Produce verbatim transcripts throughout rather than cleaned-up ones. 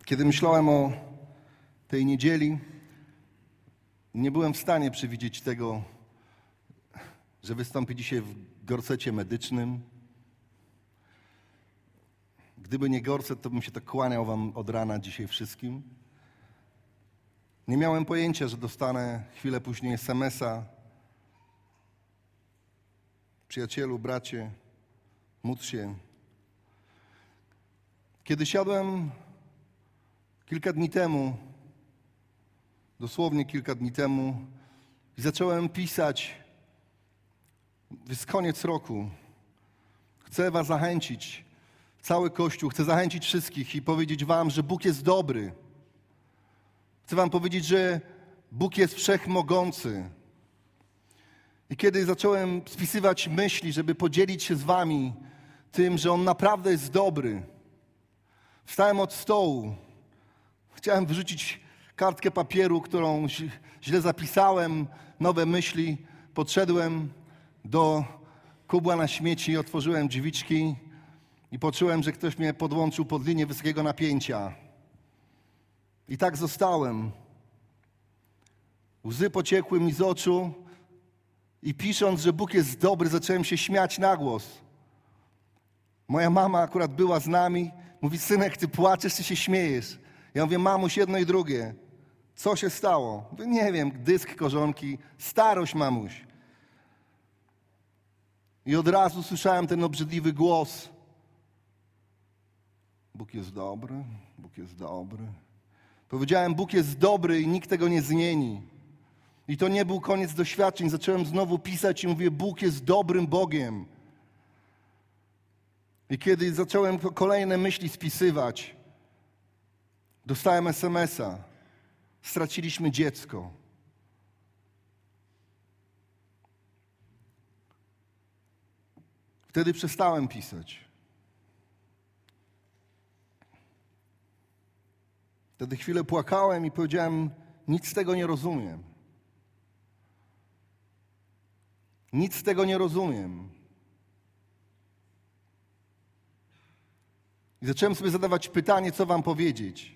Kiedy myślałem o tej niedzieli, nie byłem w stanie przewidzieć tego, że wystąpię dzisiaj w gorsecie medycznym. Gdyby nie gorset, to bym się tak kłaniał wam od rana dzisiaj wszystkim. Nie miałem pojęcia, że dostanę chwilę później es em es a. Przyjacielu, bracie, módl się. Kiedy siadłem kilka dni temu, dosłownie kilka dni temu, i zacząłem pisać, jest koniec roku, chcę was zachęcić, cały Kościół, chcę zachęcić wszystkich i powiedzieć wam, że Bóg jest dobry. Chcę wam powiedzieć, że Bóg jest wszechmogący. I kiedy zacząłem spisywać myśli, żeby podzielić się z wami tym, że On naprawdę jest dobry, wstałem od stołu. Chciałem wyrzucić kartkę papieru, którą źle zapisałem, nowe myśli. Podszedłem do kubła na śmieci, otworzyłem drzwiczki i poczułem, że ktoś mnie podłączył pod linię wysokiego napięcia. I tak zostałem. Łzy pociekły mi z oczu i pisząc, że Bóg jest dobry, zacząłem się śmiać na głos. Moja mama akurat była z nami. Mówi, synek, ty płaczesz, czy się śmiejesz? Ja mówię, mamuś, jedno i drugie. Co się stało? Mówię, nie wiem, dysk korzonki, starość, mamuś. I od razu słyszałem ten obrzydliwy głos. Bóg jest dobry, Bóg jest dobry. Powiedziałem, Bóg jest dobry i nikt tego nie zmieni. I to nie był koniec doświadczeń. Zacząłem znowu pisać i mówię, Bóg jest dobrym Bogiem. I kiedy zacząłem kolejne myśli spisywać, dostałem es em es a. Straciliśmy dziecko. Wtedy przestałem pisać. Wtedy chwilę płakałem i powiedziałem, nic z tego nie rozumiem. Nic z tego nie rozumiem. I zacząłem sobie zadawać pytanie, co wam powiedzieć.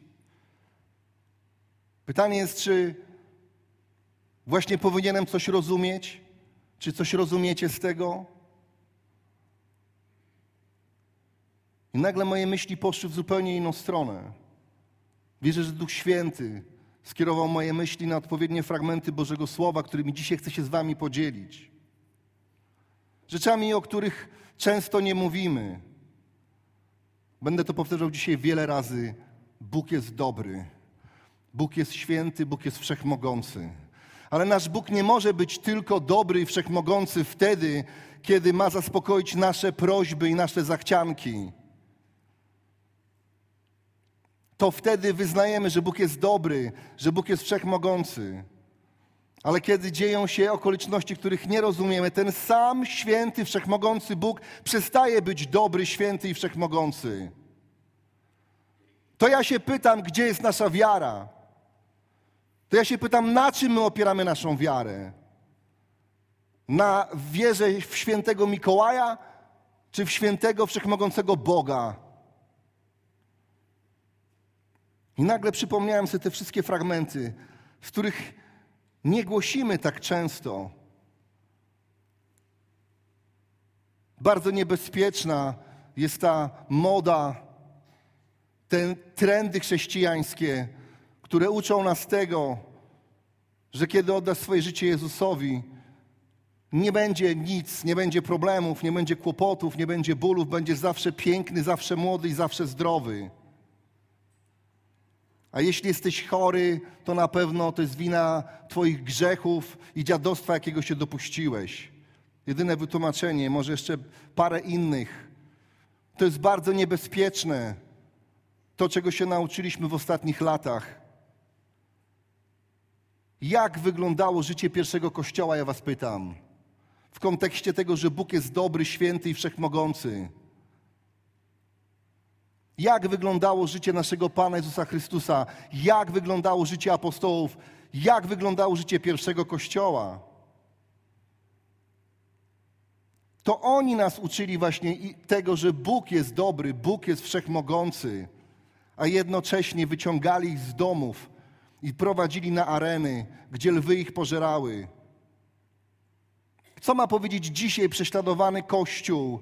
Pytanie jest, czy właśnie powinienem coś rozumieć? Czy coś rozumiecie z tego? I nagle moje myśli poszły w zupełnie inną stronę. Wierzę, że Duch Święty skierował moje myśli na odpowiednie fragmenty Bożego Słowa, którymi dzisiaj chcę się z wami podzielić. Rzeczami, o których często nie mówimy. Będę to powtarzał dzisiaj wiele razy. Bóg jest dobry. Bóg jest święty, Bóg jest wszechmogący. Ale nasz Bóg nie może być tylko dobry i wszechmogący wtedy, kiedy ma zaspokoić nasze prośby i nasze zachcianki. To wtedy wyznajemy, że Bóg jest dobry, że Bóg jest wszechmogący. Ale kiedy dzieją się okoliczności, których nie rozumiemy, ten sam święty, wszechmogący Bóg przestaje być dobry, święty i wszechmogący. To ja się pytam, gdzie jest nasza wiara? To ja się pytam, na czym my opieramy naszą wiarę? Na wierze w świętego Mikołaja, czy w świętego, wszechmogącego Boga? I nagle przypomniałem sobie te wszystkie fragmenty, w których nie głosimy tak często. Bardzo niebezpieczna jest ta moda, te trendy chrześcijańskie, które uczą nas tego, że kiedy oddasz swoje życie Jezusowi, nie będzie nic, nie będzie problemów, nie będzie kłopotów, nie będzie bólów, będziesz zawsze piękny, zawsze młody i zawsze zdrowy. A jeśli jesteś chory, to na pewno to jest wina twoich grzechów i dziadostwa, jakiego się dopuściłeś. Jedyne wytłumaczenie, może jeszcze parę innych. To jest bardzo niebezpieczne, to czego się nauczyliśmy w ostatnich latach. Jak wyglądało życie pierwszego Kościoła, ja was pytam. W kontekście tego, że Bóg jest dobry, święty i wszechmogący. Jak wyglądało życie naszego Pana Jezusa Chrystusa? Jak wyglądało życie apostołów? Jak wyglądało życie pierwszego Kościoła? To oni nas uczyli właśnie tego, że Bóg jest dobry, Bóg jest wszechmogący. A a jednocześnie wyciągali ich z domów i prowadzili na areny, gdzie lwy ich pożerały. Co ma powiedzieć dzisiaj prześladowany Kościół?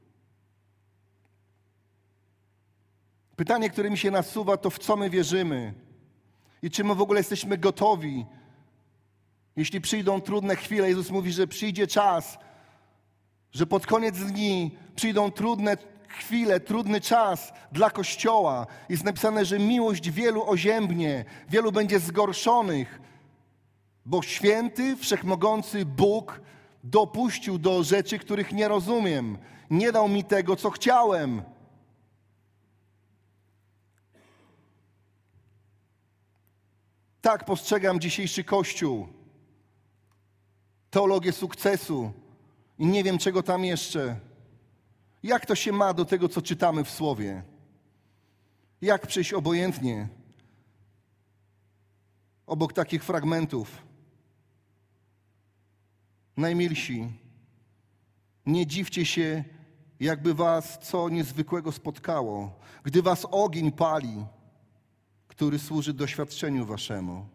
Pytanie, które mi się nasuwa, to w co my wierzymy i czy my w ogóle jesteśmy gotowi. Jeśli przyjdą trudne chwile, Jezus mówi, że przyjdzie czas, że pod koniec dni przyjdą trudne chwile, trudny czas dla Kościoła. Jest napisane, że miłość wielu oziębnie, wielu będzie zgorszonych, bo święty, wszechmogący Bóg dopuścił do rzeczy, których nie rozumiem. Nie dał mi tego, co chciałem. Tak postrzegam dzisiejszy Kościół. Teologię sukcesu i nie wiem, czego tam jeszcze. Jak to się ma do tego, co czytamy w Słowie? Jak przejść obojętnie obok takich fragmentów? Najmilsi, nie dziwcie się, jakby was co niezwykłego spotkało, gdy was ogień pali, który służy doświadczeniu waszemu.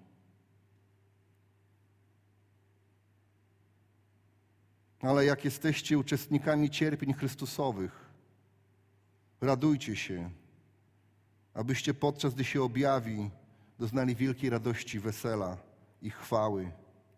Ale jak jesteście uczestnikami cierpień Chrystusowych, radujcie się, abyście podczas gdy się objawi, doznali wielkiej radości, wesela i chwały.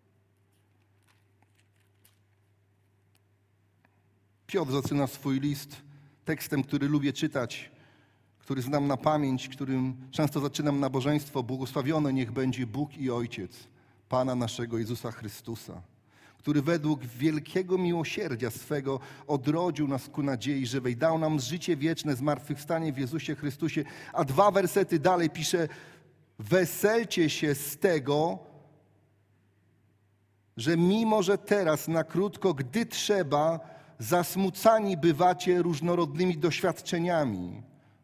Piotr zaczyna swój list tekstem, który lubię czytać, który znam na pamięć, którym często zaczynam nabożeństwo. Błogosławiony niech będzie Bóg i Ojciec Pana naszego Jezusa Chrystusa, który według wielkiego miłosierdzia swego odrodził nas ku nadziei żywej, dał nam życie wieczne, zmartwychwstanie w Jezusie Chrystusie. A dwa wersety dalej pisze: weselcie się z tego, że mimo, że teraz na krótko, gdy trzeba, zasmucani bywacie różnorodnymi doświadczeniami.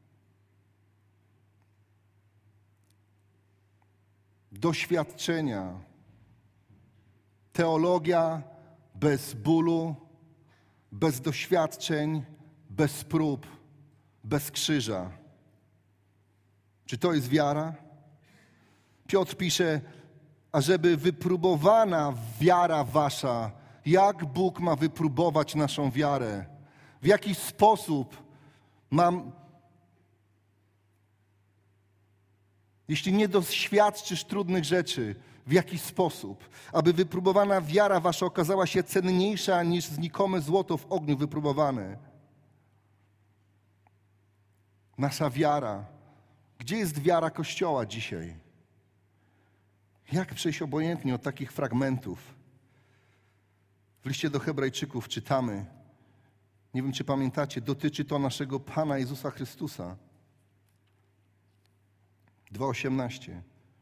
Doświadczenia. Teologia bez bólu, bez doświadczeń, bez prób, bez krzyża. Czy to jest wiara? Piotr pisze, ażeby wypróbowana wiara wasza, jak Bóg ma wypróbować naszą wiarę? W jaki sposób mam, jeśli nie doświadczysz trudnych rzeczy, w jaki sposób, aby wypróbowana wiara wasza okazała się cenniejsza niż znikome złoto w ogniu wypróbowane? Nasza wiara. Gdzie jest wiara Kościoła dzisiaj? Jak przejść obojętnie od takich fragmentów? W liście do Hebrajczyków czytamy, nie wiem, czy pamiętacie, dotyczy to naszego Pana Jezusa Chrystusa. dwa osiemnaście.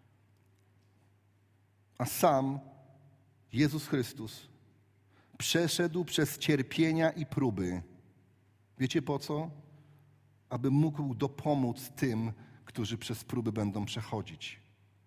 A sam Jezus Chrystus przeszedł przez cierpienia i próby. Wiecie po co? Aby mógł dopomóc tym, którzy przez próby będą przechodzić.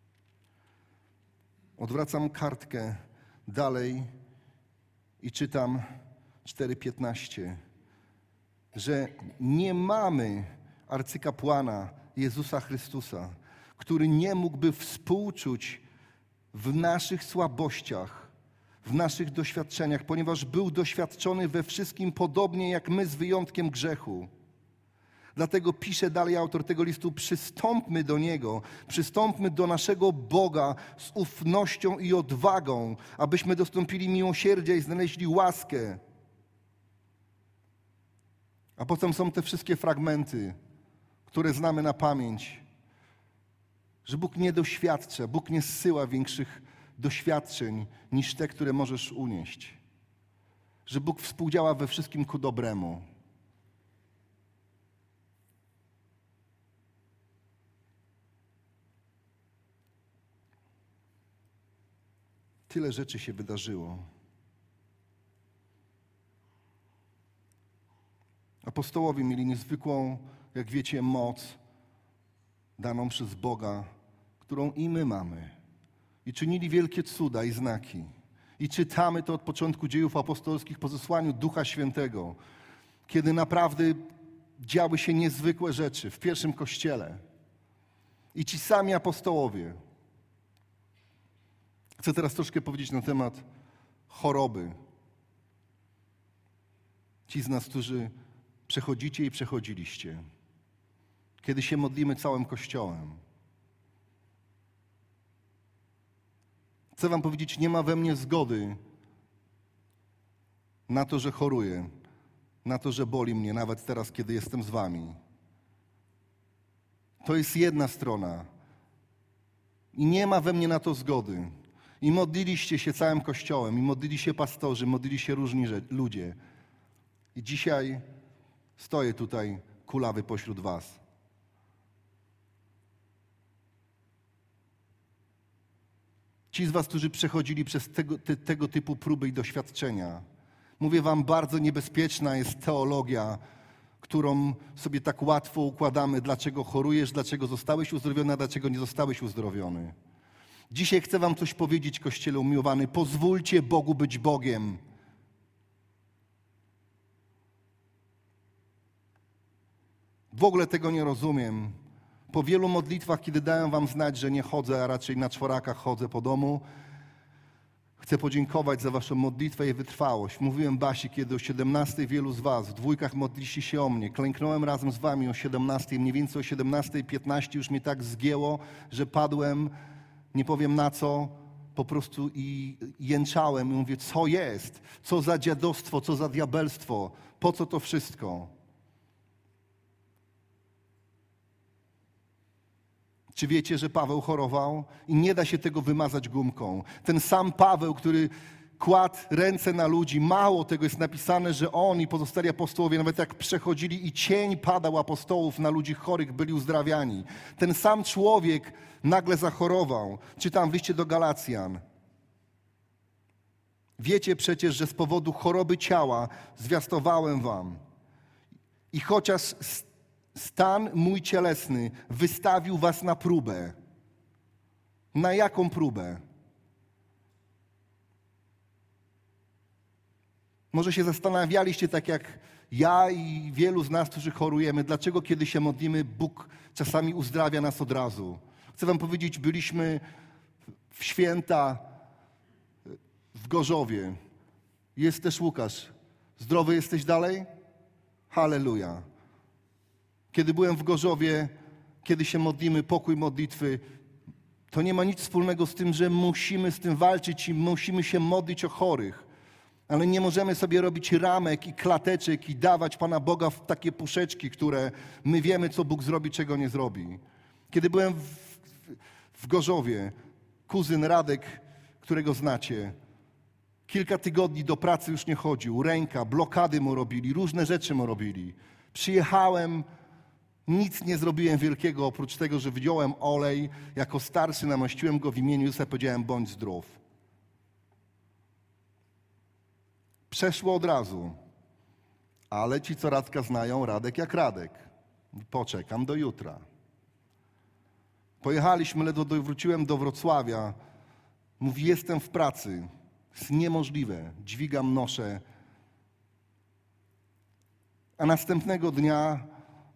Odwracam kartkę dalej i czytam cztery piętnaście, że nie mamy arcykapłana Jezusa Chrystusa, który nie mógłby współczuć w naszych słabościach, w naszych doświadczeniach, ponieważ był doświadczony we wszystkim podobnie jak my, z wyjątkiem grzechu. Dlatego pisze dalej autor tego listu: przystąpmy do Niego, przystąpmy do naszego Boga z ufnością i odwagą, abyśmy dostąpili miłosierdzia i znaleźli łaskę. A potem są te wszystkie fragmenty, które znamy na pamięć, że Bóg nie doświadcza, Bóg nie zsyła większych doświadczeń niż te, które możesz unieść. Że Bóg współdziała we wszystkim ku dobremu. Tyle rzeczy się wydarzyło. Apostołowie mieli niezwykłą, jak wiecie, moc daną przez Boga, którą i my mamy. I czynili wielkie cuda i znaki. I czytamy to od początku dziejów apostolskich po zesłaniu Ducha Świętego, kiedy naprawdę działy się niezwykłe rzeczy w pierwszym Kościele. I ci sami apostołowie. Chcę teraz troszkę powiedzieć na temat choroby. Ci z nas, którzy przechodzicie i przechodziliście. Kiedy się modlimy całym Kościołem. Chcę wam powiedzieć, nie ma we mnie zgody na to, że choruję, na to, że boli mnie, nawet teraz, kiedy jestem z wami. To jest jedna strona. I nie ma we mnie na to zgody. I modliliście się całym Kościołem, i modlili się pastorzy, modlili się różni ludzie. I dzisiaj stoję tutaj kulawy pośród was. Ci z was, którzy przechodzili przez tego, te, tego typu próby i doświadczenia. Mówię wam, bardzo niebezpieczna jest teologia, którą sobie tak łatwo układamy. Dlaczego chorujesz, dlaczego zostałeś uzdrowiony, a dlaczego nie zostałeś uzdrowiony. Dzisiaj chcę wam coś powiedzieć, Kościele umiłowany. Pozwólcie Bogu być Bogiem. W ogóle tego nie rozumiem. Po wielu modlitwach, kiedy dałem wam znać, że nie chodzę, a raczej na czworakach chodzę po domu, chcę podziękować za waszą modlitwę i wytrwałość. Mówiłem Basi, kiedy o siedemnastej wielu z was w dwójkach modliliście się o mnie. Klęknąłem razem z wami o siedemnastej, mniej więcej o siedemnastej piętnaście już mnie tak zgięło, że padłem, nie powiem na co, po prostu i jęczałem i mówię, co jest? Co za dziadostwo, co za diabelstwo? Po co to wszystko? Czy wiecie, że Paweł chorował? I nie da się tego wymazać gumką. Ten sam Paweł, który kładł ręce na ludzi, mało tego jest napisane, że on i pozostali apostołowie, nawet jak przechodzili i cień padał apostołów na ludzi chorych, byli uzdrawiani. Ten sam człowiek nagle zachorował. Czytam w liście do Galacjan. Wiecie przecież, że z powodu choroby ciała zwiastowałem wam. I chociaż stan mój cielesny wystawił was na próbę. Na jaką próbę? Może się zastanawialiście, tak jak ja i wielu z nas, którzy chorujemy, dlaczego kiedy się modlimy, Bóg czasami uzdrawia nas od razu. Chcę wam powiedzieć, byliśmy w święta w Gorzowie. Jest też Łukasz. Zdrowy jesteś dalej? Halleluja. Kiedy byłem w Gorzowie, kiedy się modlimy, pokój modlitwy, to nie ma nic wspólnego z tym, że musimy z tym walczyć i musimy się modlić o chorych. Ale nie możemy sobie robić ramek i klateczek i dawać Pana Boga w takie puszeczki, które my wiemy, co Bóg zrobi, czego nie zrobi. Kiedy byłem w, w Gorzowie, kuzyn Radek, którego znacie, kilka tygodni do pracy już nie chodził, ręka, blokady mu robili, różne rzeczy mu robili. Przyjechałem, nic nie zrobiłem wielkiego, oprócz tego, że wziąłem olej, jako starszy namaściłem go w imieniu Jezusa i powiedziałem, bądź zdrów. Przeszło od razu, ale ci, co Radka znają, Radek jak Radek. Poczekam do jutra. Pojechaliśmy, ledwo wróciłem do Wrocławia. Mówi, jestem w pracy. Jest niemożliwe. Dźwigam, noszę. A następnego dnia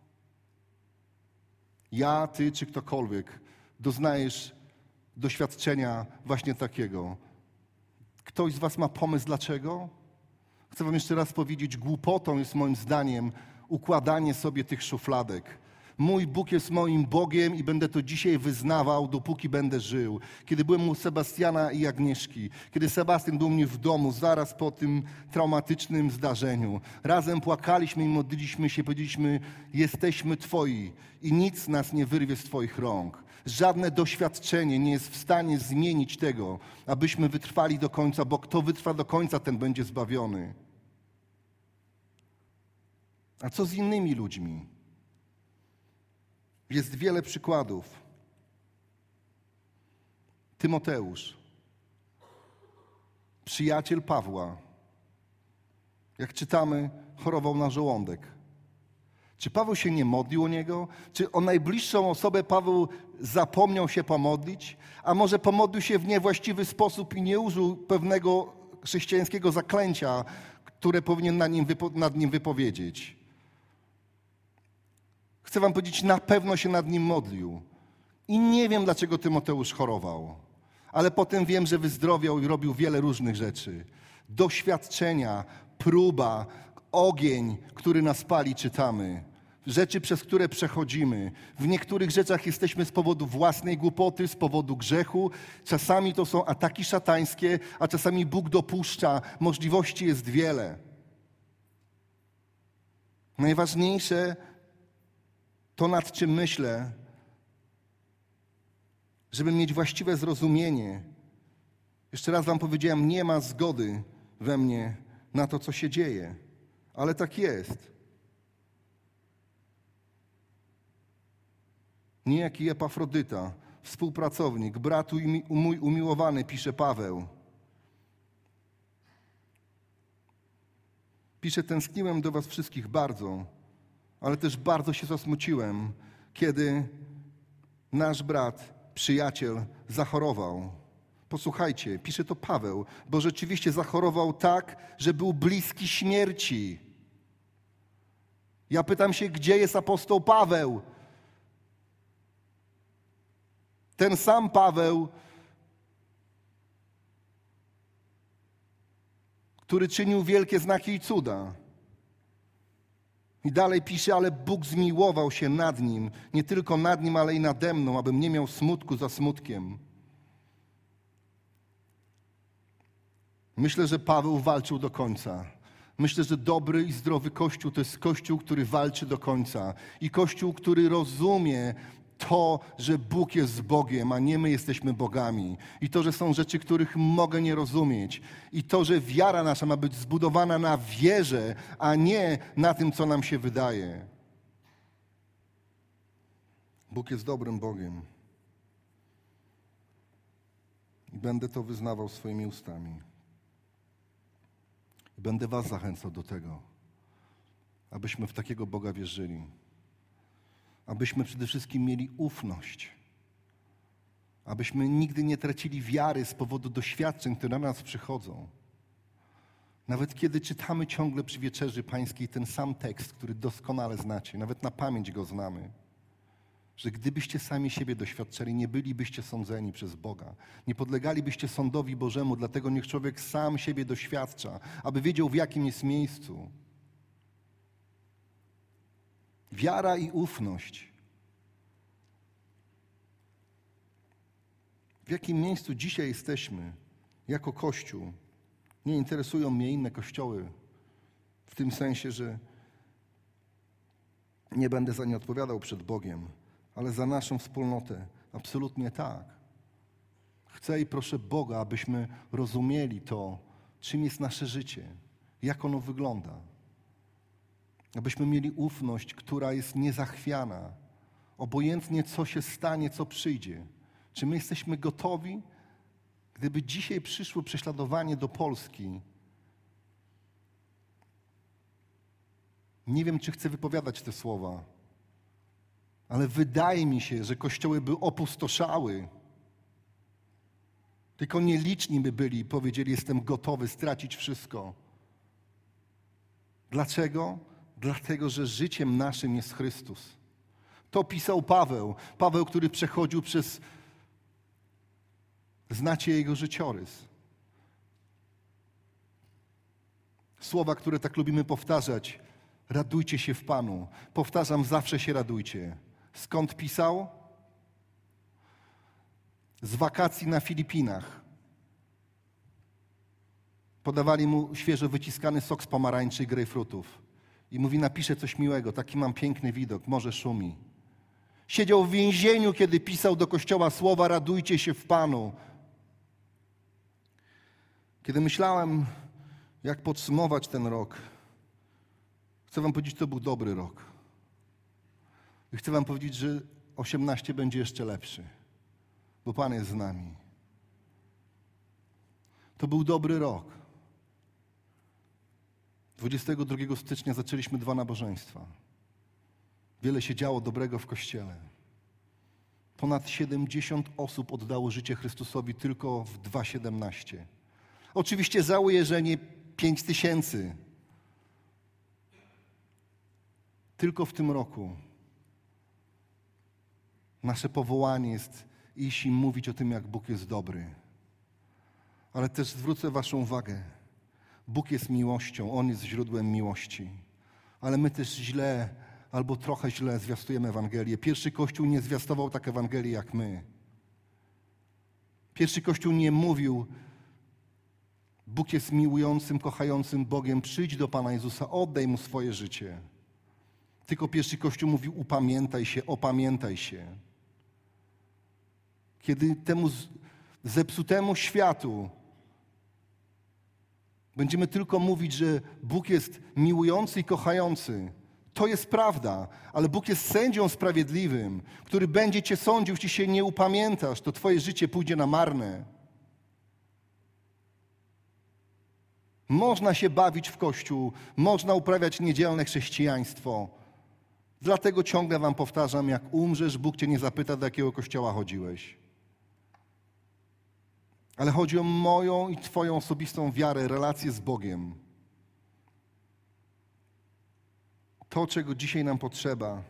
ja, ty czy ktokolwiek doznajesz doświadczenia właśnie takiego. Ktoś z was ma pomysł dlaczego? Chcę wam jeszcze raz powiedzieć, głupotą jest moim zdaniem układanie sobie tych szufladek. Mój Bóg jest moim Bogiem i będę to dzisiaj wyznawał, dopóki będę żył. Kiedy byłem u Sebastiana i Agnieszki, kiedy Sebastian był u mnie w domu, zaraz po tym traumatycznym zdarzeniu, razem płakaliśmy i modliliśmy się, powiedzieliśmy, jesteśmy Twoi i nic nas nie wyrwie z Twoich rąk. Żadne doświadczenie nie jest w stanie zmienić tego, abyśmy wytrwali do końca, bo kto wytrwa do końca, ten będzie zbawiony. A co z innymi ludźmi? Jest wiele przykładów. Tymoteusz, przyjaciel Pawła, jak czytamy, chorował na żołądek. Czy Paweł się nie modlił o niego? Czy o najbliższą osobę Paweł zapomniał się pomodlić? A może pomodlił się w niewłaściwy sposób i nie użył pewnego chrześcijańskiego zaklęcia, które powinien nad nim, wypo- nad nim wypowiedzieć? Chcę wam powiedzieć, na pewno się nad nim modlił. I nie wiem, dlaczego Tymoteusz chorował, ale potem wiem, że wyzdrowiał i robił wiele różnych rzeczy. Doświadczenia, próba, ogień, który nas pali, czytamy. Rzeczy, przez które przechodzimy. W niektórych rzeczach jesteśmy z powodu własnej głupoty, z powodu grzechu. Czasami to są ataki szatańskie, a czasami Bóg dopuszcza. Możliwości jest wiele. Najważniejsze to, nad czym myślę, żeby mieć właściwe zrozumienie. Jeszcze raz wam powiedziałem, nie ma zgody we mnie na to, co się dzieje. Ale tak jest. Niejaki Epafrodyta, współpracownik, brat mój umiłowany, pisze Paweł. Pisze, tęskniłem do was wszystkich bardzo, ale też bardzo się zasmuciłem, kiedy nasz brat, przyjaciel zachorował. Posłuchajcie, pisze to Paweł, bo rzeczywiście zachorował tak, że był bliski śmierci. Ja pytam się, gdzie jest apostoł Paweł? Ten sam Paweł, który czynił wielkie znaki i cuda. I dalej pisze, ale Bóg zmiłował się nad nim, nie tylko nad nim, ale i nade mną, abym nie miał smutku za smutkiem. Myślę, że Paweł walczył do końca. Myślę, że dobry i zdrowy Kościół to jest Kościół, który walczy do końca. I Kościół, który rozumie to, że Bóg jest Bogiem, a nie my jesteśmy bogami. I to, że są rzeczy, których mogę nie rozumieć. I to, że wiara nasza ma być zbudowana na wierze, a nie na tym, co nam się wydaje. Bóg jest dobrym Bogiem. I będę to wyznawał swoimi ustami. I będę was zachęcał do tego, abyśmy w takiego Boga wierzyli. Abyśmy przede wszystkim mieli ufność. Abyśmy nigdy nie tracili wiary z powodu doświadczeń, które na nas przychodzą. Nawet kiedy czytamy ciągle przy Wieczerzy Pańskiej ten sam tekst, który doskonale znacie, nawet na pamięć go znamy, że gdybyście sami siebie doświadczali, nie bylibyście sądzeni przez Boga. Nie podlegalibyście sądowi Bożemu, dlatego niech człowiek sam siebie doświadcza, aby wiedział, w jakim jest miejscu. Wiara i ufność. W jakim miejscu dzisiaj jesteśmy jako Kościół? Nie interesują mnie inne kościoły, w tym sensie, że nie będę za nie odpowiadał przed Bogiem, ale za naszą wspólnotę absolutnie tak. Chcę i proszę Boga, abyśmy rozumieli to, czym jest nasze życie, jak ono wygląda. Abyśmy mieli ufność, która jest niezachwiana, obojętnie co się stanie, co przyjdzie. Czy my jesteśmy gotowi, gdyby dzisiaj przyszło prześladowanie do Polski? Nie wiem, czy chcę wypowiadać te słowa, ale wydaje mi się, że kościoły by opustoszały. Tylko nieliczni by byli i powiedzieli, jestem gotowy stracić wszystko. Dlaczego? Dlatego, że życiem naszym jest Chrystus. To pisał Paweł. Paweł, który przechodził przez... Znacie jego życiorys. Słowa, które tak lubimy powtarzać. Radujcie się w Panu. Powtarzam, zawsze się radujcie. Skąd pisał? Z wakacji na Filipinach. Podawali mu świeżo wyciskany sok z pomarańczy i grejpfrutów. I mówi, napiszę coś miłego, taki mam piękny widok, morze szumi. Siedział w więzieniu, kiedy pisał do kościoła słowa, radujcie się w Panu. Kiedy myślałem, jak podsumować ten rok, chcę wam powiedzieć, to był dobry rok. I chcę wam powiedzieć, że osiemnaście będzie jeszcze lepszy, bo Pan jest z nami. To był dobry rok. dwudziestego drugiego stycznia zaczęliśmy dwa nabożeństwa. Wiele się działo dobrego w Kościele. Ponad siedemdziesiąt osób oddało życie Chrystusowi tylko w dwa tysiące siedemnastym. Oczywiście żałuję, że nie pięć tysięcy. Tylko w tym roku Nasze powołanie jest iść i mówić o tym, jak Bóg jest dobry. Ale też zwrócę waszą uwagę. Bóg jest miłością, On jest źródłem miłości. Ale my też źle, albo trochę źle zwiastujemy Ewangelię. Pierwszy Kościół nie zwiastował tak Ewangelii jak my. Pierwszy Kościół nie mówił: Bóg jest miłującym, kochającym Bogiem, przyjdź do Pana Jezusa, oddaj Mu swoje życie. Tylko pierwszy Kościół mówił: upamiętaj się, opamiętaj się. Kiedy temu zepsutemu światu będziemy tylko mówić, że Bóg jest miłujący i kochający, to jest prawda, ale Bóg jest sędzią sprawiedliwym, który będzie cię sądził, jeśli się nie upamiętasz, to twoje życie pójdzie na marne. Można się bawić w Kościół, można uprawiać niedzielne chrześcijaństwo. Dlatego ciągle wam powtarzam, jak umrzesz, Bóg cię nie zapyta, do jakiego kościoła chodziłeś. Ale chodzi o moją i twoją osobistą wiarę, relację z Bogiem. To, czego dzisiaj nam potrzeba.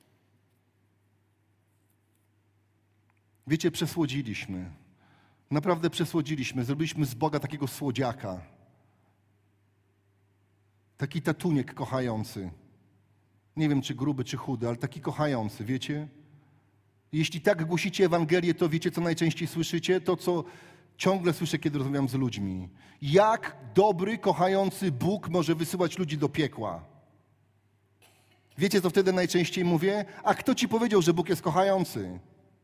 Wiecie, przesłodziliśmy. Naprawdę przesłodziliśmy. Zrobiliśmy z Boga takiego słodziaka. Taki tatuniek kochający. Nie wiem, czy gruby, czy chudy, ale taki kochający, wiecie? Jeśli tak głosicie Ewangelię, to wiecie, co najczęściej słyszycie? To, co ciągle słyszę, kiedy rozmawiam z ludźmi. Jak dobry, kochający Bóg może wysyłać ludzi do piekła? Wiecie, co wtedy najczęściej mówię? A kto ci powiedział, że Bóg jest kochający?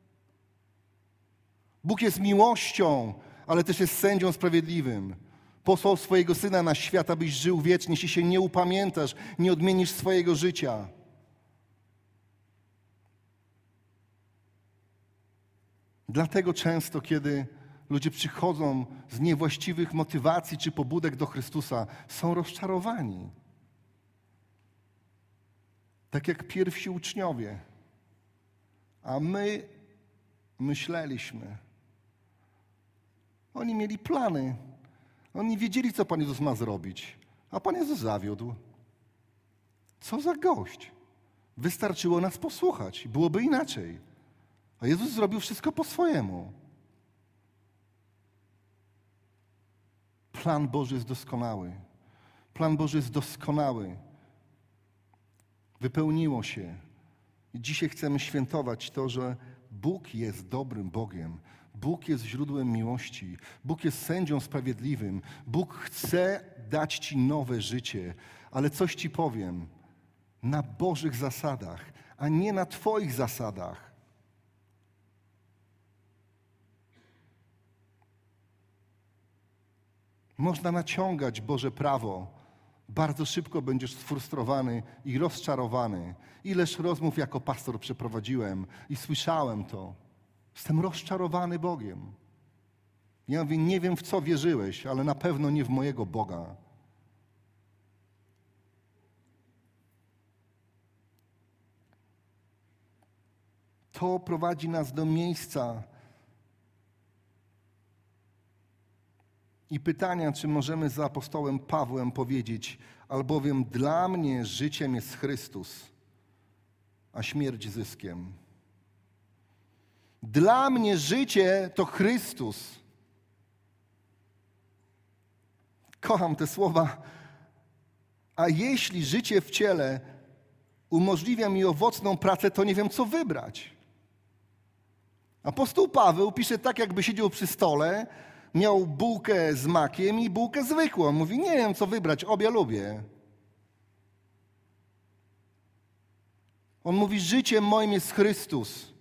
Bóg jest miłością, ale też jest sędzią sprawiedliwym. Posłał swojego Syna na świat, abyś żył wiecznie, jeśli się nie upamiętasz, nie odmienisz swojego życia. Dlatego często, kiedy ludzie przychodzą z niewłaściwych motywacji czy pobudek do Chrystusa, są rozczarowani. Tak jak pierwsi uczniowie. A my myśleliśmy. Oni mieli plany. Oni wiedzieli, co Pan Jezus ma zrobić. A Pan Jezus zawiódł. Co za gość. Wystarczyło nas posłuchać. Byłoby inaczej. A Jezus zrobił wszystko po swojemu. Plan Boży jest doskonały. Plan Boży jest doskonały. Wypełniło się. I dzisiaj chcemy świętować to, że Bóg jest dobrym Bogiem. Bóg jest źródłem miłości. Bóg jest sędzią sprawiedliwym. Bóg chce dać ci nowe życie. Ale coś ci powiem. Na Bożych zasadach, a nie na twoich zasadach. Można naciągać Boże prawo. Bardzo szybko będziesz sfrustrowany i rozczarowany. Ileż rozmów jako pastor przeprowadziłem i słyszałem to. Jestem rozczarowany Bogiem. Ja mówię, nie wiem, w co wierzyłeś, ale na pewno nie w mojego Boga. To prowadzi nas do miejsca i pytania, czy możemy za apostołem Pawłem powiedzieć: albowiem dla mnie życiem jest Chrystus, a śmierć zyskiem. Dla mnie życie to Chrystus. Kocham te słowa. A jeśli życie w ciele umożliwia mi owocną pracę, to nie wiem, co wybrać. Apostoł Paweł pisze tak, jakby siedział przy stole, miał bułkę z makiem i bułkę zwykłą. Mówi, nie wiem, co wybrać, obie lubię. On mówi, życiem moim jest Chrystus.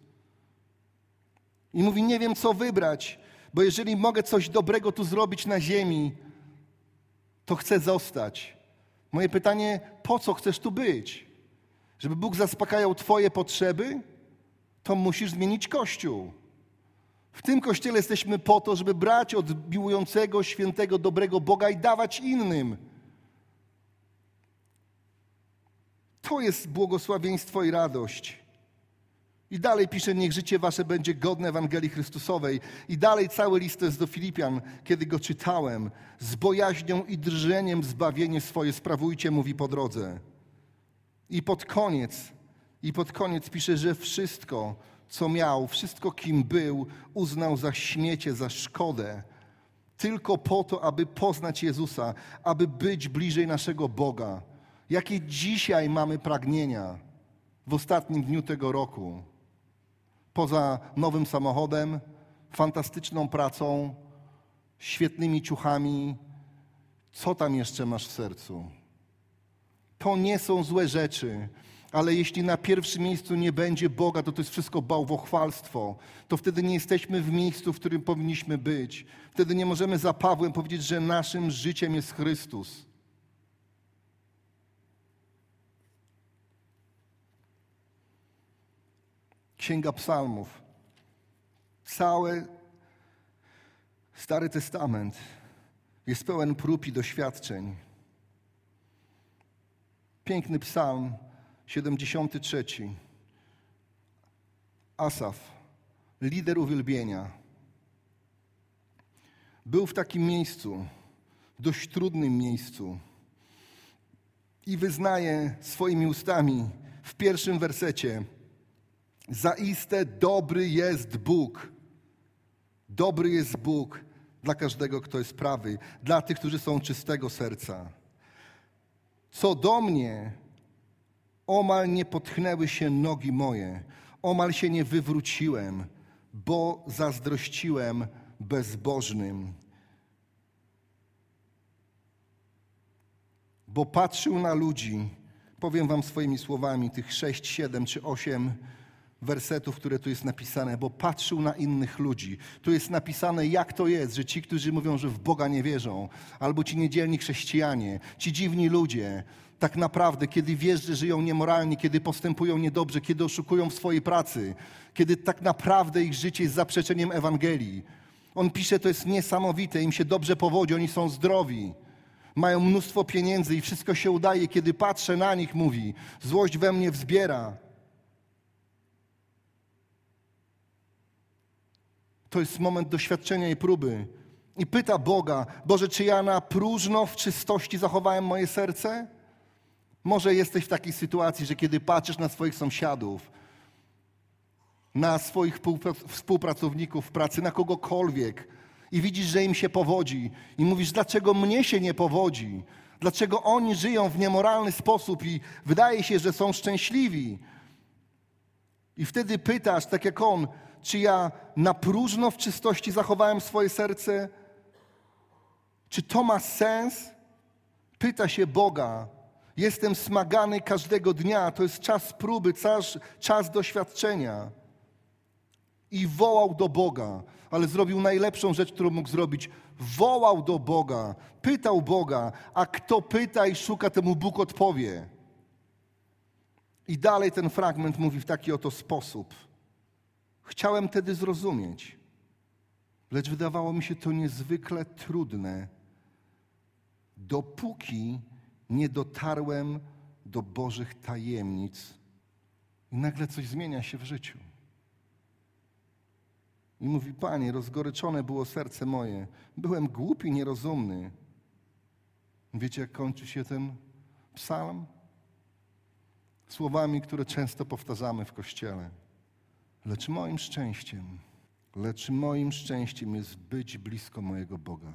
I mówi, nie wiem, co wybrać, bo jeżeli mogę coś dobrego tu zrobić na ziemi, to chcę zostać. Moje pytanie, po co chcesz tu być? Żeby Bóg zaspokajał twoje potrzeby? To musisz zmienić Kościół. W tym Kościele jesteśmy po to, żeby brać od miłującego, świętego, dobrego Boga i dawać innym. To jest błogosławieństwo i radość. I dalej pisze, niech życie wasze będzie godne Ewangelii Chrystusowej. I dalej cały list to jest do Filipian, kiedy go czytałem. Z bojaźnią i drżeniem zbawienie swoje sprawujcie, mówi po drodze. I pod koniec, i pod koniec pisze, że wszystko, co miał, wszystko, kim był, uznał za śmiecie, za szkodę, tylko po to, aby poznać Jezusa, aby być bliżej naszego Boga. Jakie dzisiaj mamy pragnienia w ostatnim dniu tego roku? Poza nowym samochodem, fantastyczną pracą, świetnymi ciuchami, co tam jeszcze masz w sercu? To nie są złe rzeczy, ale jeśli na pierwszym miejscu nie będzie Boga, to to jest wszystko bałwochwalstwo. To wtedy nie jesteśmy w miejscu, w którym powinniśmy być. Wtedy nie możemy za Pawłem powiedzieć, że naszym życiem jest Chrystus. Księga Psalmów. Cały Stary Testament jest pełen prób i doświadczeń. Piękny psalm, siedemdziesiąty trzeci. Asaf, lider uwielbienia. Był w takim miejscu, dość trudnym miejscu i wyznaje swoimi ustami w pierwszym wersecie: zaiste dobry jest Bóg. Dobry jest Bóg dla każdego, kto jest prawy, dla tych, którzy są czystego serca. Co do mnie, omal nie potchnęły się nogi moje, omal się nie wywróciłem, bo zazdrościłem bezbożnym. Bo patrzył na ludzi, powiem wam swoimi słowami, tych sześć, siedem czy osiem wersetów, które tu jest napisane, bo patrzył na innych ludzi. Tu jest napisane, jak to jest, że ci, którzy mówią, że w Boga nie wierzą, albo ci niedzielni chrześcijanie, ci dziwni ludzie, tak naprawdę, kiedy wiesz, że żyją niemoralnie, kiedy postępują niedobrze, kiedy oszukują w swojej pracy, kiedy tak naprawdę ich życie jest zaprzeczeniem Ewangelii. On pisze, to jest niesamowite, im się dobrze powodzi, oni są zdrowi, mają mnóstwo pieniędzy i wszystko się udaje. Kiedy patrzę na nich, mówi, złość we mnie wzbiera. To jest moment doświadczenia i próby. I pyta Boga, Boże, czy ja na próżno w czystości zachowałem moje serce? Może jesteś w takiej sytuacji, że kiedy patrzysz na swoich sąsiadów, na swoich współpracowników w pracy, na kogokolwiek i widzisz, że im się powodzi i mówisz, dlaczego mnie się nie powodzi? Dlaczego oni żyją w niemoralny sposób i wydaje się, że są szczęśliwi? I wtedy pytasz, tak jak on, czy ja na próżno w czystości zachowałem swoje serce? Czy to ma sens? Pyta się Boga. Jestem smagany każdego dnia. To jest czas próby, czas, czas doświadczenia. I wołał do Boga, ale zrobił najlepszą rzecz, którą mógł zrobić. Wołał do Boga, pytał Boga, a kto pyta i szuka, temu Bóg odpowie. I dalej ten fragment mówi w taki oto sposób. Chciałem wtedy zrozumieć, lecz wydawało mi się to niezwykle trudne, dopóki nie dotarłem do Bożych tajemnic i nagle coś zmienia się w życiu. I mówi, Panie, rozgoryczone było serce moje, byłem głupi, nierozumny. Wiecie, jak kończy się ten psalm? Słowami, które często powtarzamy w Kościele. Lecz moim szczęściem, lecz moim szczęściem jest być blisko mojego Boga.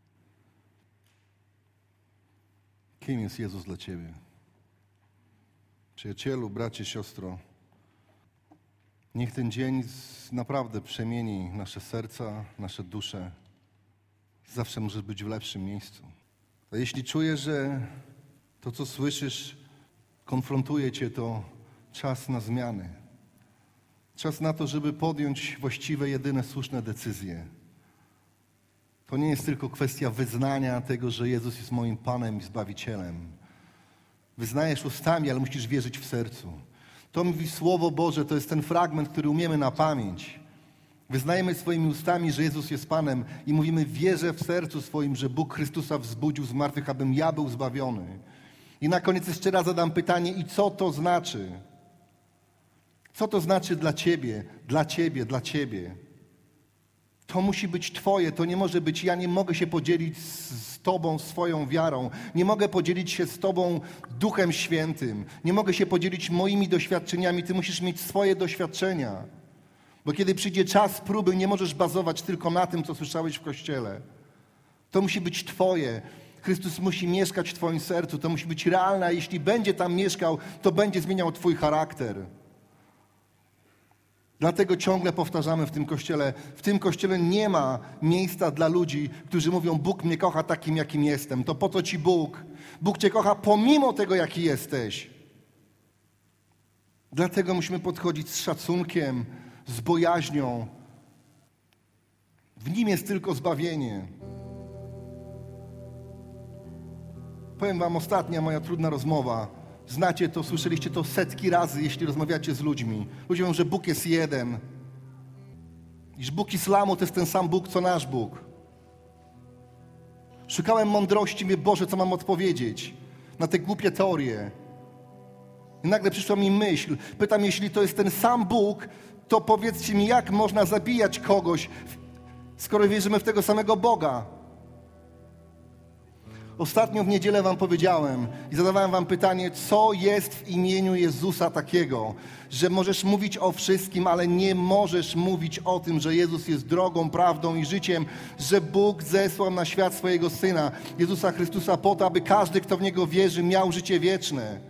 Kim jest Jezus dla ciebie? Przyjacielu, bracie, siostro, niech ten dzień naprawdę przemieni nasze serca, nasze dusze. Zawsze możesz być w lepszym miejscu. A jeśli czujesz, że to, co słyszysz, konfrontuje cię, to czas na zmiany. Czas na to, żeby podjąć właściwe, jedyne słuszne decyzje. To nie jest tylko kwestia wyznania tego, że Jezus jest moim Panem i Zbawicielem. Wyznajesz ustami, ale musisz wierzyć w sercu. To mówi Słowo Boże, to jest ten fragment, który umiemy na pamięć. Wyznajemy swoimi ustami, że Jezus jest Panem i mówimy, wierzę w sercu swoim, że Bóg Chrystusa wzbudził z martwych, abym ja był zbawiony. I na koniec jeszcze raz zadam pytanie, i co to znaczy? Co to znaczy dla ciebie, dla ciebie, dla ciebie? To musi być twoje, to nie może być, ja nie mogę się podzielić z, z tobą swoją wiarą, nie mogę podzielić się z tobą Duchem Świętym, nie mogę się podzielić moimi doświadczeniami, ty musisz mieć swoje doświadczenia. Bo kiedy przyjdzie czas próby, nie możesz bazować tylko na tym, co słyszałeś w Kościele. To musi być Twoje. Chrystus musi mieszkać w Twoim sercu. To musi być realne, a jeśli będzie tam mieszkał, to będzie zmieniał Twój charakter. Dlatego ciągle powtarzamy w tym Kościele, w tym Kościele nie ma miejsca dla ludzi, którzy mówią, Bóg mnie kocha takim, jakim jestem. To po to Ci Bóg. Bóg Cię kocha pomimo tego, jaki jesteś. Dlatego musimy podchodzić z szacunkiem, z bojaźnią. W Nim jest tylko zbawienie. Powiem wam, ostatnia moja trudna rozmowa. Znacie to, słyszeliście to setki razy, jeśli rozmawiacie z ludźmi. Ludzie mówią, że Bóg jest jeden. Iż Bóg islamu to jest ten sam Bóg, co nasz Bóg. Szukałem mądrości, mówię, Boże, co mam odpowiedzieć na te głupie teorie. I nagle przyszła mi myśl. Pytam, jeśli to jest ten sam Bóg, to powiedzcie mi, jak można zabijać kogoś, skoro wierzymy w tego samego Boga? Ostatnio w niedzielę wam powiedziałem i zadawałem wam pytanie, co jest w imieniu Jezusa takiego, że możesz mówić o wszystkim, ale nie możesz mówić o tym, że Jezus jest drogą, prawdą i życiem, że Bóg zesłał na świat swojego Syna, Jezusa Chrystusa, po to, aby każdy, kto w Niego wierzy, miał życie wieczne.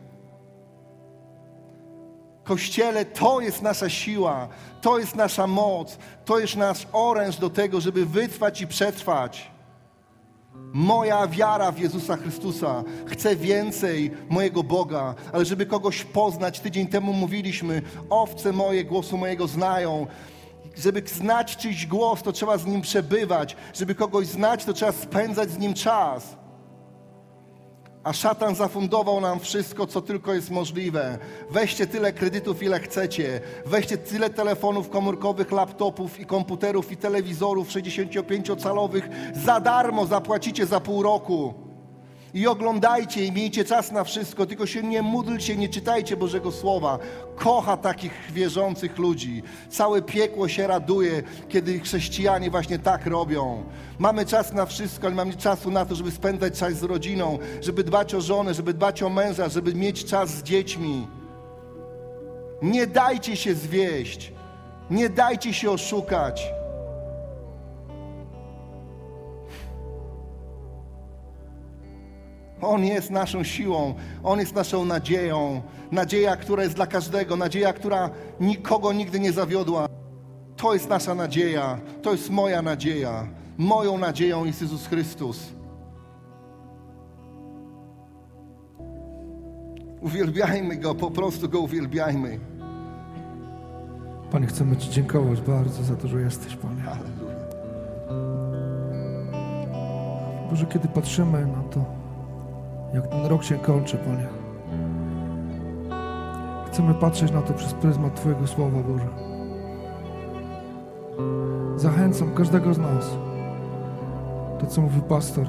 Kościele, to jest nasza siła, to jest nasza moc, to jest nasz oręż do tego, żeby wytrwać i przetrwać. Moja wiara w Jezusa Chrystusa. Chcę więcej mojego Boga, ale żeby kogoś poznać, tydzień temu mówiliśmy, owce moje głosu mojego znają. Żeby znać czyjś głos, to trzeba z nim przebywać. Żeby kogoś znać, to trzeba spędzać z nim czas. A szatan zafundował nam wszystko, co tylko jest możliwe. Weźcie tyle kredytów, ile chcecie. Weźcie tyle telefonów komórkowych, laptopów i komputerów i telewizorów sześćdziesięciopięciocalowych. Za darmo zapłacicie za pół roku. I oglądajcie i miejcie czas na wszystko, tylko się nie módlcie, nie czytajcie Bożego Słowa. Kocha takich wierzących ludzi. Całe piekło się raduje, kiedy chrześcijanie właśnie tak robią. Mamy czas na wszystko, ale mamy czasu na to, żeby spędzać czas z rodziną, żeby dbać o żonę, żeby dbać o męża, żeby mieć czas z dziećmi. Nie dajcie się zwieść. Nie dajcie się oszukać. On jest naszą siłą, On jest naszą nadzieją. Nadzieja, która jest dla każdego, nadzieja, która nikogo nigdy nie zawiodła. To jest nasza nadzieja, to jest moja nadzieja. Moją nadzieją jest Jezus Chrystus. Uwielbiajmy Go, po prostu Go uwielbiajmy. Panie, chcemy Ci dziękować bardzo za to, że jesteś, Panie. Halleluja. Boże, kiedy patrzymy na to, jak ten rok się kończy, Panie, chcemy patrzeć na to przez pryzmat Twojego Słowa, Boże. Zachęcam każdego z nas, to co mówi pastor,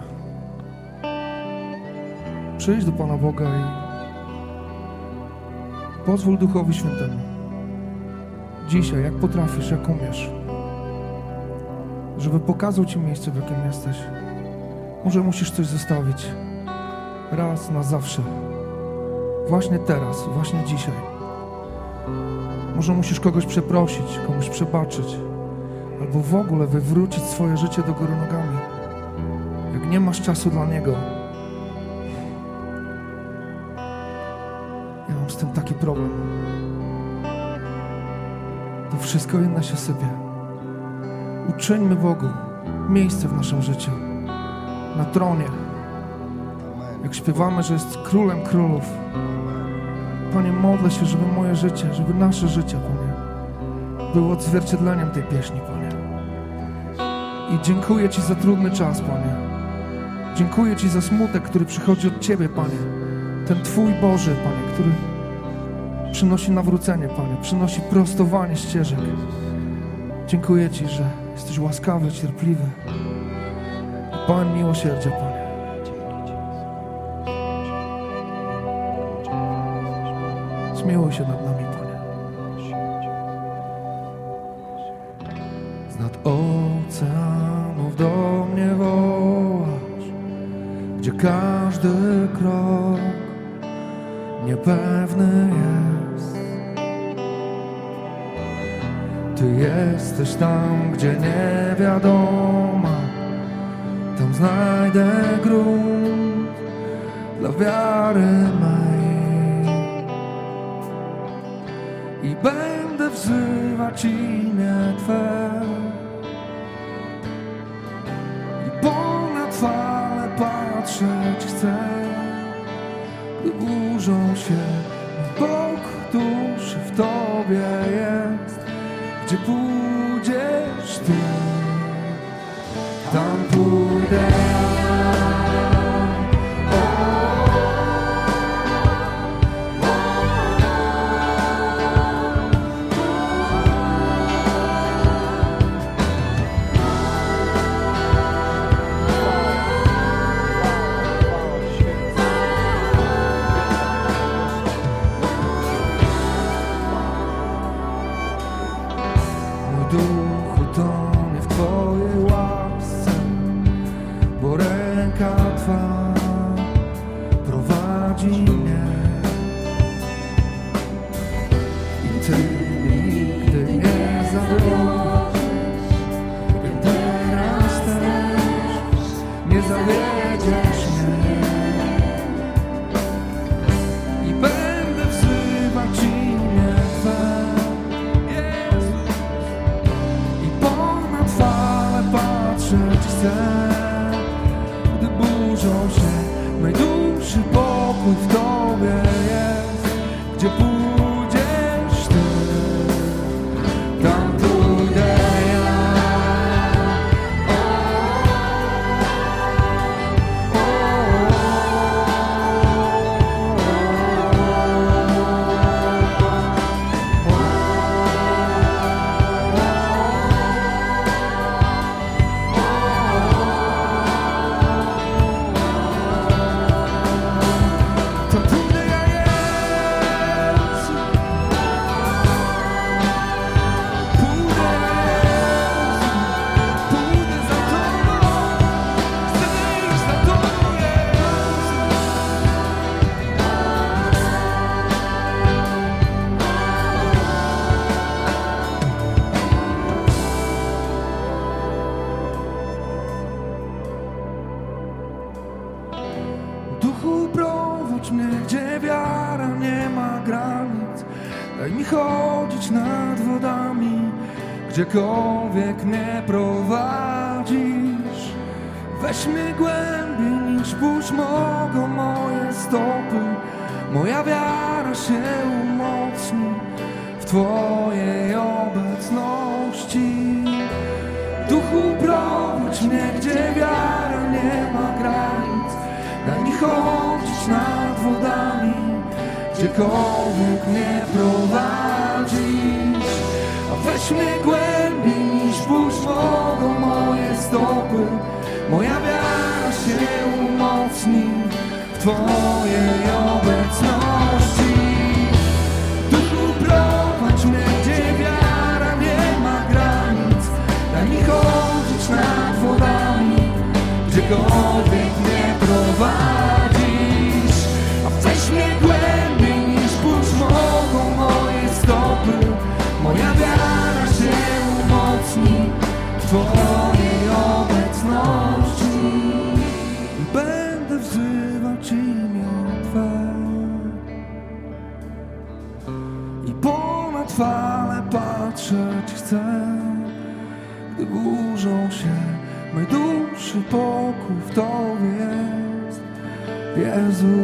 przyjdź do Pana Boga i pozwól Duchowi Świętemu dzisiaj, jak potrafisz, jak umiesz, żeby pokazał Ci miejsce, w jakim jesteś. Może musisz coś zostawić raz na zawsze. Właśnie teraz, właśnie dzisiaj. Może musisz kogoś przeprosić, komuś przebaczyć, albo w ogóle wywrócić swoje życie do góry nogami. Jak nie masz czasu dla Niego. Ja mam z tym taki problem. To wszystko inne się sypie. Uczyńmy Bogu miejsce w naszym życiu. Na tronie. Jak śpiewamy, że jest Królem Królów. Panie, modlę się, żeby moje życie, żeby nasze życie, Panie, było odzwierciedleniem tej pieśni, Panie. I dziękuję Ci za trudny czas, Panie. Dziękuję Ci za smutek, który przychodzi od Ciebie, Panie. Ten Twój Boży, Panie, który przynosi nawrócenie, Panie, przynosi prostowanie ścieżek. Dziękuję Ci, że jesteś łaskawy, cierpliwy. Pan miłosierdzia, Panie. Zmiłuj się nad nami, Panie. Z nad oceanów do mnie wołasz, gdzie każdy krok niepewny jest. Ty jesteś tam, gdzie nie wiadomo. Tam znajdę grunt dla wiary mej i będę wzywać imię Twe i ponad fale patrzeć chcę, gdy burzą się. Bóg duszy w Tobie jest, gdzie pójdziesz Ty, tam pójdę ja. Duchu tonie w Twojej łasce, bo ręka Twa prowadzi mnie i Ty nigdy nie zawiodłeś, i teraz też nie zawiedziesz mnie i będę wzywać imię Twe. Chcę, gdy burzą się mej duszy, pokój w Tobie jest, gdzie pójdziesz Ty, tam pójdę ja. O, o, Duchu, prowadź mnie, gdzie wiara nie ma granic. Daj mi chodzić nad wodami, gdziekolwiek mnie prowadzisz. Weź mnie głębiej niż burz mogą moje stopy. Moja wiara się umocni w Twojej obecności. Duchu, prowadź mnie, gdzie wiara nie ma granic. Daj mi chodzić nad wodami, gdziekolwiek mnie prowadzisz. A weź mnie głębiej niż burz mogą moje stopy. Moja wiara się umocni w Twojej obecności. Duchu, prowadź mnie, gdzie wiara nie ma granic. Daj mi chodzić nad wodami, gdziekolwiek mnie prowadzisz. A weź mnie głębiej niż burz mogą moje stopy. Moja wiara się umocni w Twojej obecności i będę wzywać imię Twe i ponad fale patrzeć chcę, gdy burzą się mej duszy, pokój w Tobie jest, Jezu.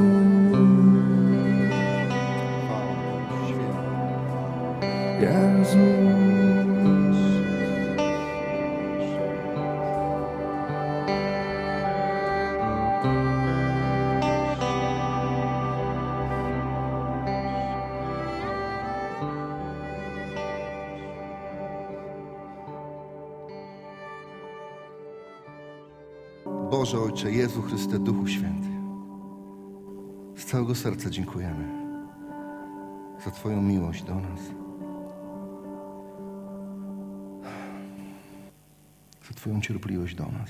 Jezus. Boże Ojcze, Jezu Chryste, Duchu Święty, z całego serca dziękujemy za Twoją miłość do nas, za Twoją cierpliwość do nas.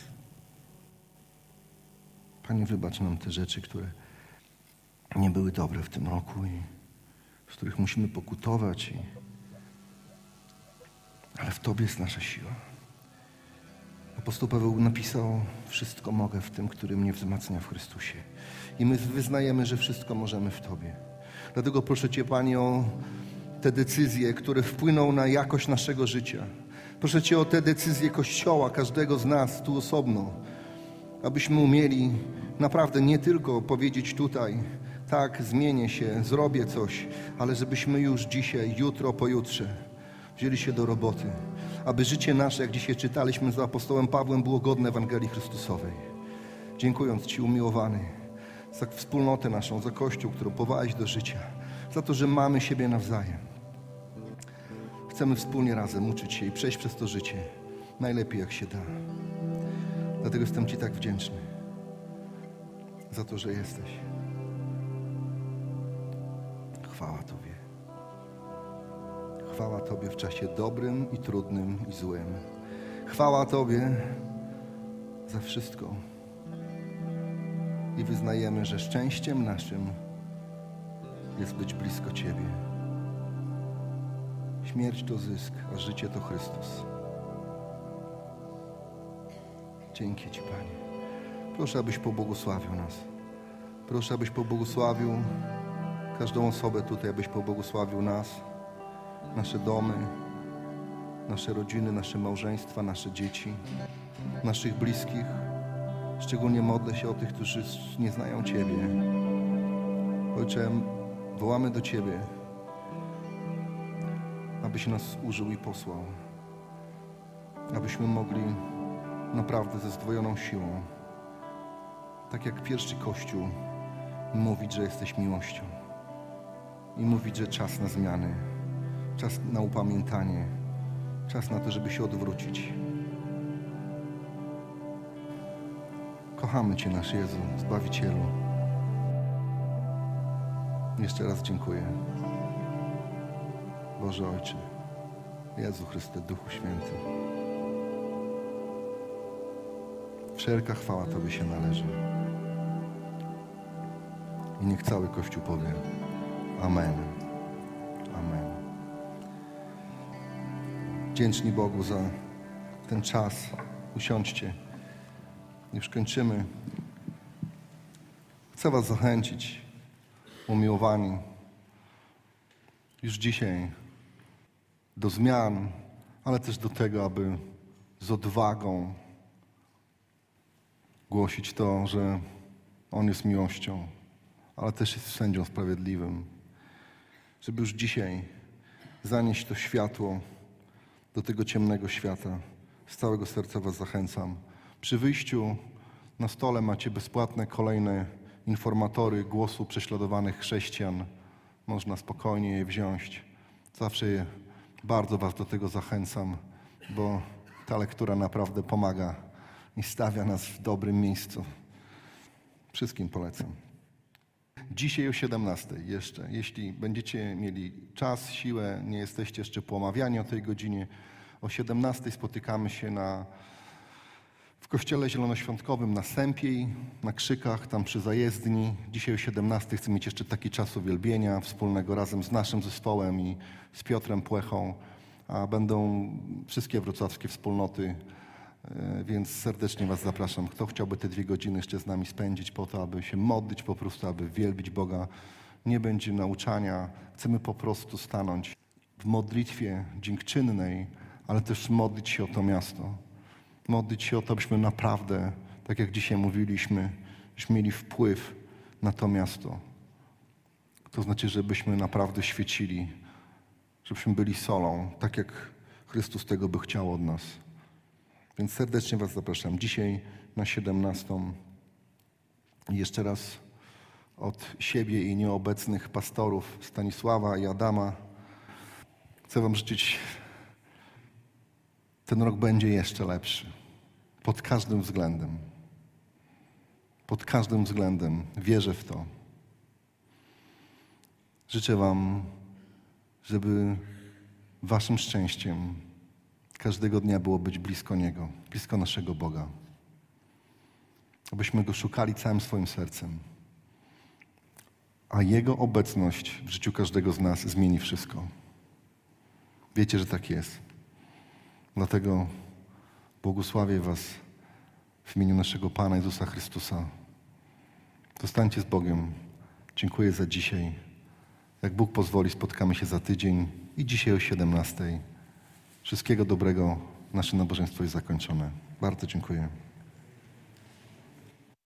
Panie, wybacz nam te rzeczy, które nie były dobre w tym roku i z których musimy pokutować i ale w Tobie jest nasza siła. Apostoł Paweł napisał: wszystko mogę w tym, który mnie wzmacnia w Chrystusie. I my wyznajemy, że wszystko możemy w Tobie. Dlatego proszę Cię, Panie, o te decyzje, które wpłyną na jakość naszego życia. Proszę Cię o te decyzje Kościoła, każdego z nas tu osobno, abyśmy umieli naprawdę nie tylko powiedzieć tutaj: tak, zmienię się, zrobię coś, ale żebyśmy już dzisiaj, jutro, pojutrze wzięli się do roboty, aby życie nasze, jak dzisiaj czytaliśmy z apostołem Pawłem, było godne Ewangelii Chrystusowej. Dziękując Ci, umiłowany, za wspólnotę naszą, za Kościół, którą powołałeś do życia, za to, że mamy siebie nawzajem. Chcemy wspólnie razem uczyć się i przejść przez to życie najlepiej, jak się da. Dlatego jestem Ci tak wdzięczny za to, że jesteś. Chwała Tobie. Chwała Tobie w czasie dobrym i trudnym i złym. Chwała Tobie za wszystko. I wyznajemy, że szczęściem naszym jest być blisko Ciebie. Śmierć to zysk, a życie to Chrystus. Dzięki Ci, Panie. Proszę, abyś pobłogosławił nas. Proszę, abyś pobłogosławił każdą osobę tutaj, abyś pobłogosławił nas, nasze domy, nasze rodziny, nasze małżeństwa, nasze dzieci, naszych bliskich. Szczególnie modlę się o tych, którzy nie znają Ciebie. Ojcze, wołamy do Ciebie, abyś nas użył i posłał. Abyśmy mogli naprawdę ze zdwojoną siłą, tak jak pierwszy Kościół, mówić, że jesteś miłością. I mówić, że czas na zmiany, czas na upamiętanie, czas na to, żeby się odwrócić. Kochamy Cię, nasz Jezu, Zbawicielu. Jeszcze raz dziękuję. Boże Ojcze, Jezu Chryste, Duchu Święty. Wszelka chwała Tobie się należy. I niech cały Kościół powie amen. Amen. Wdzięczni Bogu za ten czas. Usiądźcie. Już kończymy. Chcę Was zachęcić, umiłowani, już dzisiaj do zmian, ale też do tego, aby z odwagą głosić to, że On jest miłością, ale też jest sędzią sprawiedliwym. Żeby już dzisiaj zanieść to światło do tego ciemnego świata. Z całego serca Was zachęcam. Przy wyjściu na stole macie bezpłatne kolejne informatory głosu prześladowanych chrześcijan. Można spokojnie je wziąć. Zawsze je, bardzo Was do tego zachęcam, bo ta lektura naprawdę pomaga i stawia nas w dobrym miejscu. Wszystkim polecam. Dzisiaj o siedemnastej jeszcze, jeśli będziecie mieli czas, siłę, nie jesteście jeszcze pomawiani o tej godzinie, o siedemnastej spotykamy się na, w Kościele Zielonoświątkowym na Sępiej, na Krzykach, tam przy zajezdni. Dzisiaj o siedemnastej chcę mieć jeszcze taki czas uwielbienia wspólnego razem z naszym zespołem i z Piotrem Płechą, a będą wszystkie wrocławskie wspólnoty, więc serdecznie Was zapraszam. Kto chciałby te dwie godziny jeszcze z nami spędzić po to, aby się modlić po prostu, aby wielbić Boga. Nie będzie nauczania. Chcemy po prostu stanąć w modlitwie dziękczynnej, ale też modlić się o to miasto. Modlić się o to, abyśmy naprawdę, tak jak dzisiaj mówiliśmy, byśmy mieli wpływ na to miasto. To znaczy, żebyśmy naprawdę świecili, żebyśmy byli solą, tak jak Chrystus tego by chciał od nas. Więc serdecznie Was zapraszam. Dzisiaj na siedemnastą. Jeszcze raz od siebie i nieobecnych pastorów Stanisława i Adama chcę Wam życzyć, ten rok będzie jeszcze lepszy. Pod każdym względem. Pod każdym względem. Wierzę w to. Życzę Wam, żeby Waszym szczęściem każdego dnia było być blisko Niego, blisko naszego Boga. Abyśmy Go szukali całym swoim sercem. A Jego obecność w życiu każdego z nas zmieni wszystko. Wiecie, że tak jest. Dlatego błogosławię was w imieniu naszego Pana Jezusa Chrystusa. Zostańcie z Bogiem. Dziękuję za dzisiaj. Jak Bóg pozwoli, spotkamy się za tydzień i dzisiaj o siedemnastej. Wszystkiego dobrego. Nasze nabożeństwo jest zakończone. Bardzo dziękuję.